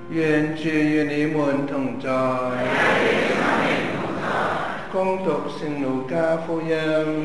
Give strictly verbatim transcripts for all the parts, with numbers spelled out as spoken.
願主與你們同在。恭讀聖路加福音。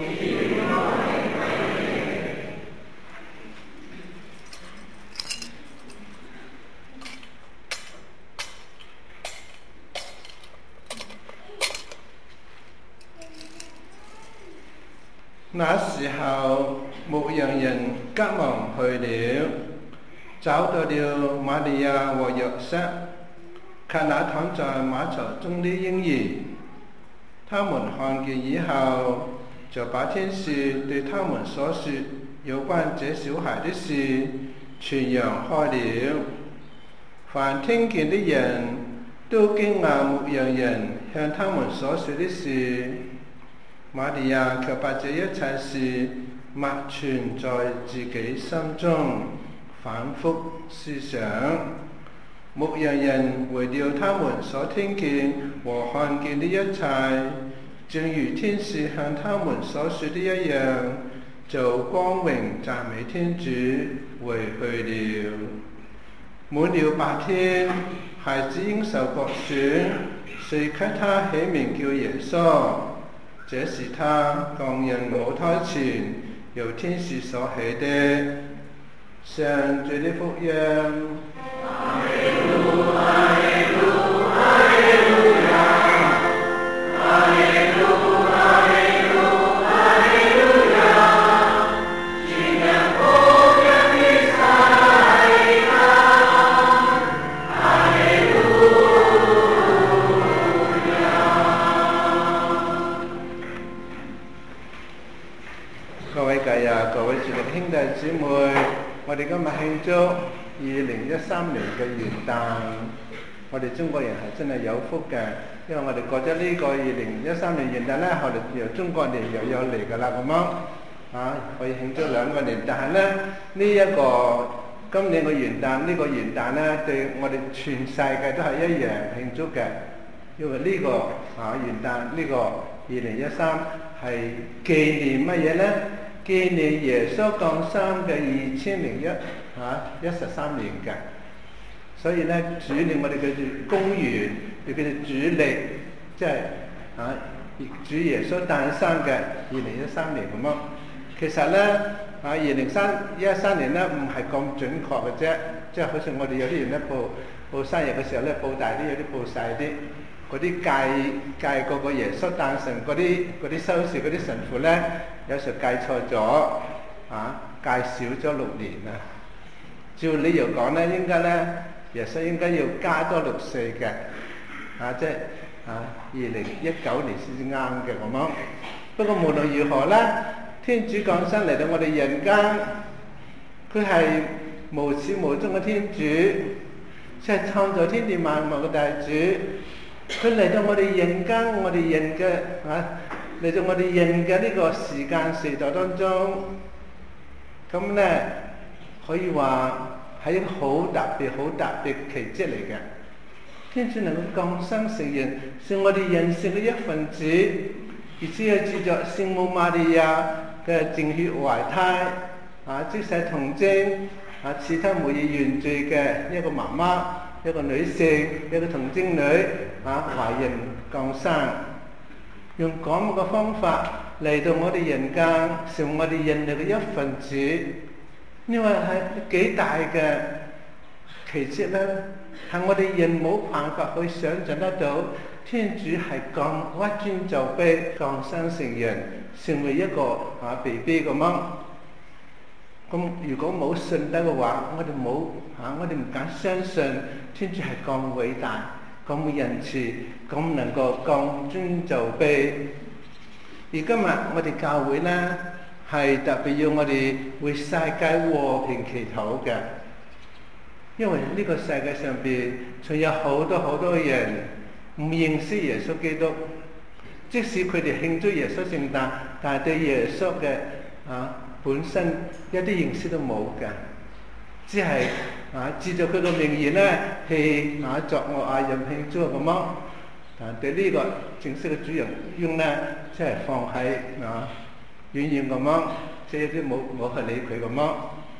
那時候，牧羊人急忙去了，找到了瑪利亞和約瑟，看那躺在馬槽中的嬰兒。他們看見以後，就把天使對他們所說有關這小孩的事傳揚開了。凡聽見的人都驚訝牧羊人向他們所說的事。瑪利亞卻把這一切事默存在自己心中，反覆思想。牧羊人為了他們所聽見和看見的一切，正如天使向他們所說的一樣，就光榮讚美天主，回去了。滿了八天，孩子應受割損，遂給他起名叫耶穌。這是他降孕母胎前由天使所起的。上主的福音。哈利路亞，哈利路亞，哈利路亞，哈利路亞，哈利路亞，哈利路亞，主的福音的世界，哈利路亞。各位家人，各位主嘅兄弟姊妹，我哋今日慶祝二零一三年嘅元旦。我哋中國人係真係有福嘅，因為我哋過咗呢個二零一三年元旦咧，後嚟由中國年又有嚟㗎啦，咁樣啊，可以慶祝兩個年。但係咧，呢、這、一個今年嘅元旦，呢、這個元旦咧，對我哋全世界都係一樣慶祝嘅，因為呢、這個啊元旦呢、這個二零一三係紀念乜嘢咧？紀念耶穌降生嘅二千零一啊一十三年嘅。所以咧，主令我哋叫做公元，又叫做主曆，即係啊主耶穌誕生嘅二零一三年咁樣。其實咧啊二零三一三年咧唔係咁準確嘅啫，即係好似我哋有啲人咧報報生日嘅時候咧報大啲，有啲報細啲。嗰啲計計嗰個耶穌誕辰嗰啲嗰啲修士嗰啲神父咧，有時計錯咗啊，計少咗六年啊。照理由講咧，應該咧耶穌應該要加多六歲嘅啊，即係啊二零一九年先至啱嘅咁樣。不過無論如何咧，天主降生嚟到我哋人間，佢係無始無終嘅天主，即係創造天地萬物嘅大主。佢嚟到我哋人間，我哋人嘅啊嚟到我哋人嘅呢個時間時代當中，咁咧可以話係一個好特別、好特別奇蹟嚟嘅。天主能夠降生成人，是我哋人性嘅一份子，而且係藉着聖母瑪利亞嘅淨血懷胎啊，即使童貞啊，賜他無以原罪嘅一個媽媽。一個女性，一個童貞女啊，懷孕降生，用咁嘅方法嚟到我哋人間，成為我哋人類嘅一份子，因為係幾大嘅奇蹟咧，係我哋人冇辦法去想像得到，天主係咁屈尊就卑，降生成人，成為一個啊 B B 咁樣。咁如果冇信德嘅話，我哋冇嚇，我哋唔敢相信天主係咁偉大、咁仁慈、咁能夠降尊就卑。而今日我哋教會咧係特別要我哋為世界和平祈禱嘅，因為呢個世界上邊仲有好多好多人唔認識耶穌基督，即使佢哋慶祝耶穌聖誕，但係對耶穌嘅啊本身一啲認識都冇嘅，只係啊藉著佢個名義咧去啊作惡啊任慶祝咁樣，但係對呢個正式嘅主人翁咧，即係放喺啊遠遠咁樣，即係啲冇冇去理佢咁樣。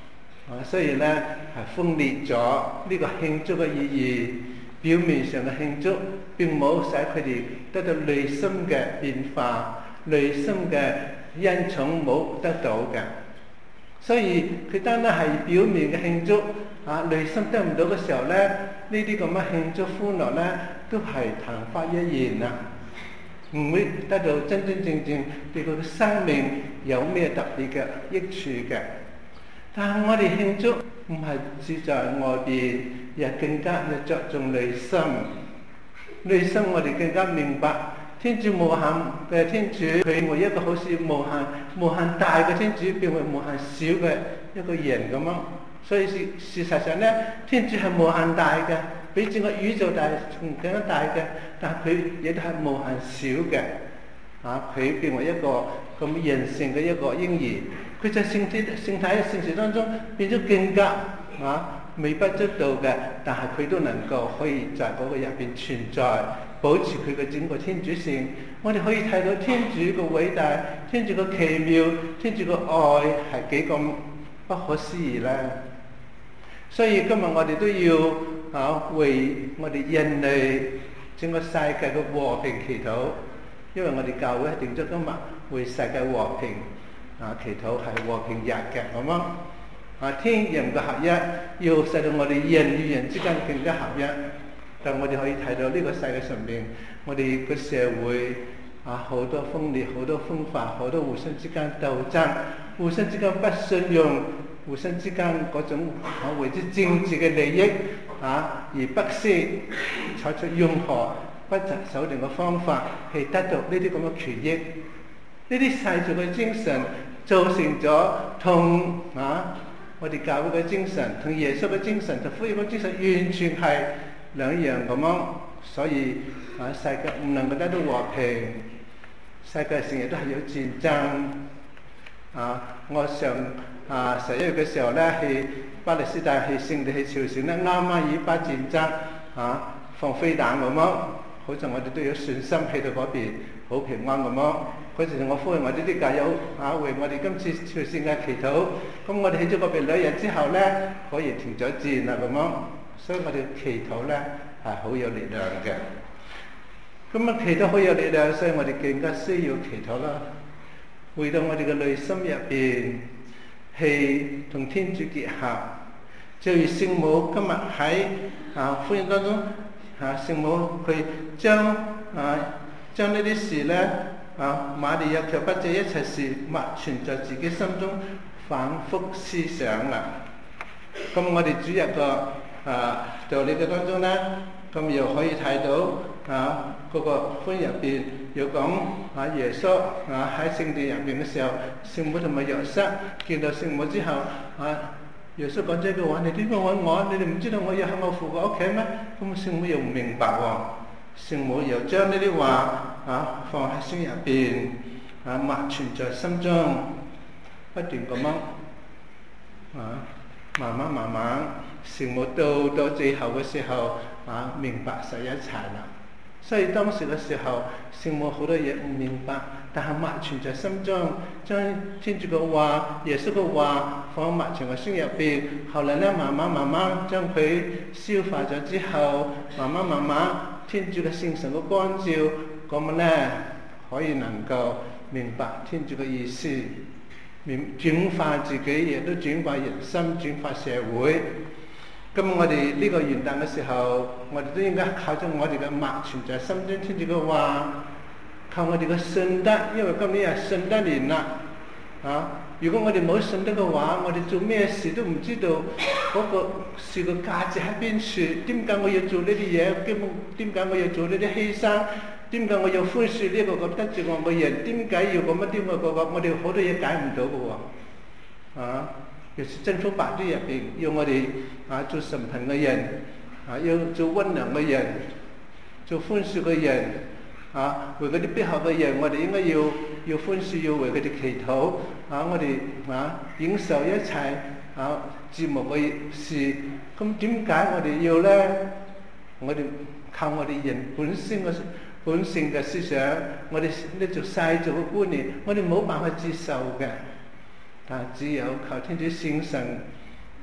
啊，所以咧係分裂咗呢個慶祝嘅意義。表面上嘅慶祝並冇使佢哋得到內心嘅變化，內心嘅恩寵冇得到嘅。所以佢單單係表面嘅慶祝，啊，內心得唔到嘅時候咧，呢啲咁嘅慶祝歡樂咧，都係曇花一現啊，唔會得到真真正正對佢嘅生命有咩特別嘅益處嘅。但係我哋慶祝唔係只在外邊，亦更加要着重內心。內心我哋更加明白天主無限嘅天主，佢為一個好似無限無限大嘅天主，變為無限小嘅一個人咁樣。所以事事實上咧，天主係無限大嘅，比整個宇宙大仲更加大嘅，但係佢亦都係無限小嘅。啊，佢變為一個咁人性嘅一個嬰兒。佢在聖體聖體嘅聖事當中變咗更加啊微不足道嘅，但係佢都能夠可以在嗰個入邊存在，保持佢嘅整個天主性。我哋可以睇到天主嘅偉大，天主嘅奇妙，天主嘅愛係幾咁不可思議咧。所以今日我哋都要啊為我哋人類整個世界嘅和平祈禱，因為我哋教會係定咗今日為世界和平。啊，祈禱係和平日嘅，咁樣啊，天人嘅合一，要使到我哋人與人之間更加合一。但我哋可以睇到呢個世界上面，我哋個社會啊好多分裂，好多分化，好多互相之間鬥爭，互相之間不信用，互相之間嗰種啊為之政治嘅利益啊而不惜採取任何不擇手段嘅方法去得到呢啲咁嘅權益。呢啲世俗嘅精神造成咗同啊我哋教會嘅精神、同耶穌嘅精神、同福音嘅精神完全係兩樣咁樣，所以啊世界唔能夠得到和平，世界成日都係有戰爭。啊，我上啊十一月嘅時候咧，去巴勒斯坦去聖地去朝聖咧，啱啱以巴戰爭啊放飛彈咁樣，好似我哋都有信心去到嗰邊好平安咁樣。嗰時我呼籲我哋啲教友啊，為我哋今次朝聖嘅祈禱。咁我哋喺咗嗰邊兩日之後咧，可以停咗戰啦咁樣。所以我哋祈禱咧係好有力量嘅。咁啊，祈禱好有力量，所以我哋更加需要祈禱啦。回到我哋嘅內心入邊，係同天主結合。就如聖母今日喺啊福音當中，啊聖母佢將啊將呢啲事咧。啊！瑪利亞卻不將一切事默存在自己心中，反覆思想啦。咁我哋主日個啊道理嘅當中咧，咁又可以睇到啊嗰、那個福音入邊又講啊耶穌啊喺聖殿入邊嘅時候，聖母同埋約瑟見到聖母之後，啊耶穌講咗一句話：你點解揾我？你哋唔知道我要喺我父嘅屋企咩？咁聖母又唔明白喎、哦。聖母又將呢啲話啊放喺心入邊，啊默存在心中，不斷咁樣啊，慢慢慢慢，聖母到到最後嘅時候啊，明白晒一切啦。所以當時嘅時候，聖母好多嘢唔明白，但係默存在心中，將天主嘅話、耶穌嘅話放默存喺心入邊。後嚟咧，慢慢慢慢將佢消化咗之後，慢慢慢慢。天主嘅聖神嘅光照，咁樣咧可以能夠明白天主嘅意思，明轉化自己，亦都轉化人心，轉化社會。咁我哋呢個元旦嘅時候，我哋都應該靠咗我哋嘅默存在心中天主嘅話，靠我哋嘅信德，因為今年係信德年啦。啊！如果我哋冇信德嘅話，我哋做咩事都唔知道嗰個事嘅價值喺邊處。點解我要做呢啲嘢？點點解我要做呢啲犧牲？點解我要寬恕呢個咁得罪我嘅人？點解要咁樣？點解嗰個？我哋好多嘢解唔到嘅喎。啊！尤其政府法律入邊要我哋啊做審判嘅人，啊要做溫良嘅人，做寬恕嘅人。啊，為嗰啲迫害嘅人，我哋應該要要寬恕，要為佢哋祈禱。啊，我哋啊忍受一切啊折磨嘅事。咁點解我哋要咧？我哋靠我哋人本身嘅本性嘅思想，我哋呢做世俗嘅觀念，我哋冇辦法接受嘅。但係只有靠天主聖神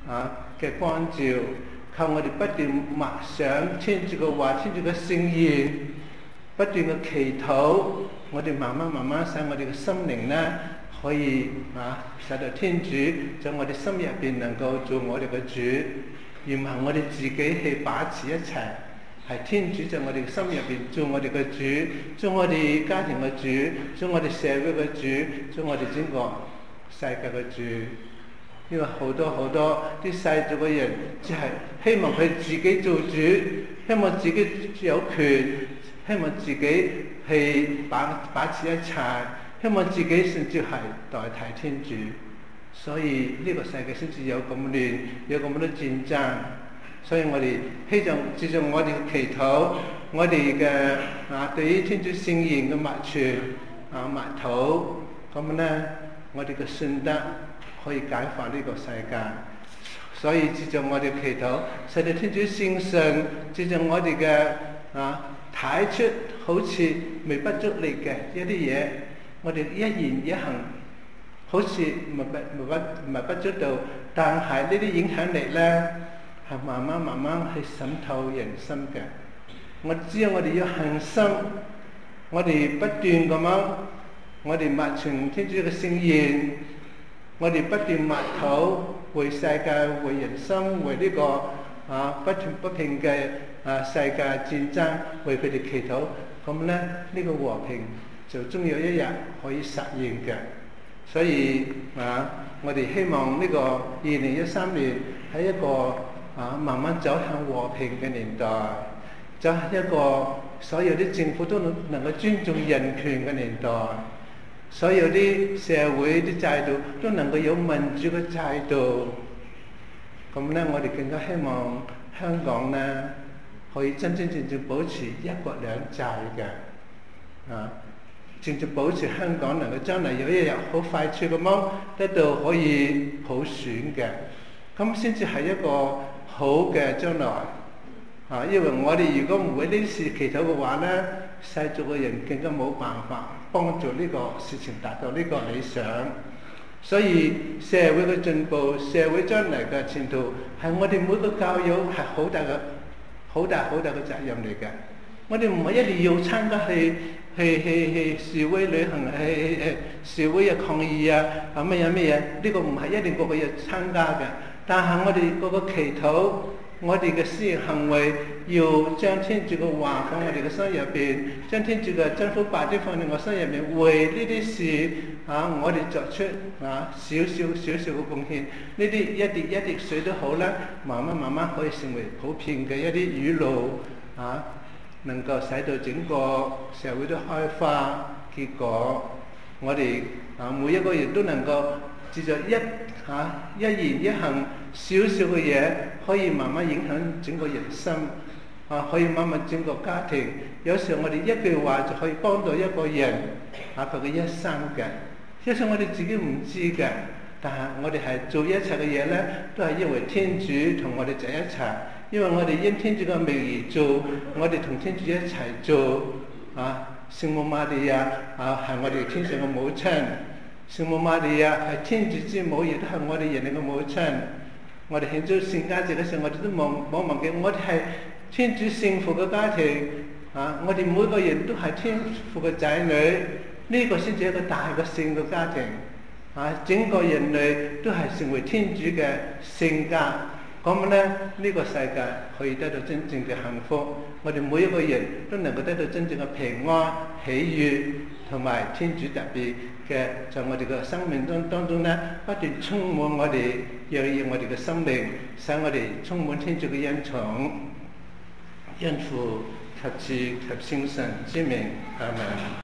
啊嘅光照，靠我哋不斷默想天主嘅話、天主嘅聖言，不斷嘅祈禱，我哋慢慢慢慢使我哋嘅心靈呢可以啊使到天主在我哋心入邊能夠做我哋嘅主，而唔係我哋自己去把持一切。係天主在我哋心入邊做我哋嘅主，做我哋家庭嘅主，做我哋社會嘅主，做我哋整個世界嘅主。因為好多好多啲世俗嘅人，只係希望佢自己做主，希望自己有權，希望自己係把把持一切，希望自己甚至係代替天主。所以呢個世界先至有咁亂，有咁多戰爭。所以我哋希望藉著我哋嘅祈禱，我哋嘅啊對於天主聖言嘅默傳啊默禱，咁咧我哋嘅信德可以解放呢個世界。所以藉著我哋祈禱，使到天主聖神藉著我哋嘅啊睇出好似微不足力嘅一啲嘢，我哋一言一行好似微不微不微不足道，但係呢啲影響力咧，係慢慢慢慢去滲透人心嘅。我只有我哋要恒心，我哋不斷咁樣，我哋默傳天主嘅聖言，我哋不斷默禱，為世界、為人心、為呢、這個啊不斷不平嘅啊世界戰爭，為佢哋祈禱。咁咧，呢、這個和平就終有一日可以實現嘅。所以啊，我哋希望呢個二零一三年喺一個啊，慢慢走向和平嘅年代，走向一個所有啲政府都能能夠尊重人權嘅年代，所有啲社會啲制度都能夠有民主嘅制度。咁咧，我哋更加希望香港咧可以真真正正保持一國兩制嘅，啊，正正保持香港能夠將來有一日好快脆咁樣得到可以普選嘅，咁先至係一個好嘅將來啊！因為我哋如果唔為呢啲事祈禱嘅話咧，世俗嘅人更加冇辦法幫助呢個事情達到呢個理想。所以社會嘅進步、社會將來嘅前途，係我哋每個教友係好大嘅、好大好大嘅責任嚟嘅。我哋唔係一定要參加去去去去示威旅行、去去示威啊、抗議啊、啊乜嘢乜嘢，呢個唔係一定個個要參加嘅。但係我哋嗰個祈禱，我哋嘅私人行為，要將天主嘅話放我哋嘅心入邊，將天主嘅真福八端放喺我心入邊，為呢啲事啊，我哋作出啊少少少少嘅貢獻。呢啲一滴一滴水都好啦，慢慢慢慢可以成為普遍嘅一啲雨露啊，能夠使到整個社會都開花結果。我哋啊每一個人都能夠藉著一嚇、啊、一言一行少少嘅嘢，可以慢慢影響整個人心，啊可以慢慢整個家庭。有時候我哋一句話就可以幫到一個人啊佢嘅一生嘅。有時候我哋自己唔知嘅，但係我哋係做一切嘅嘢咧，都係因為天主同我哋在一齊。因為我哋因天主嘅名而做，我哋同天主一齊做啊。聖母瑪利亞啊係我哋天上嘅母親。聖母瑪利亞係天主之母，亦都係我哋人類嘅母親。我哋慶祝聖家節嘅時候，我哋都冇冇忘記，我哋係天主聖父嘅家庭啊！我哋每個人都係天父嘅仔女，呢、這個先至係一個大嘅聖嘅家庭啊！整個人類都係成為天主嘅聖家，咁咧呢、這個世界可以得到真正嘅幸福。我哋每一個人都能夠得到真正嘅平安、喜悅，同埋天主特別嘅在我哋嘅生命當當中咧，不斷充滿我哋，讓讓我哋嘅生命，使我哋充滿天主嘅恩寵，因父及子及聖神之名，阿們。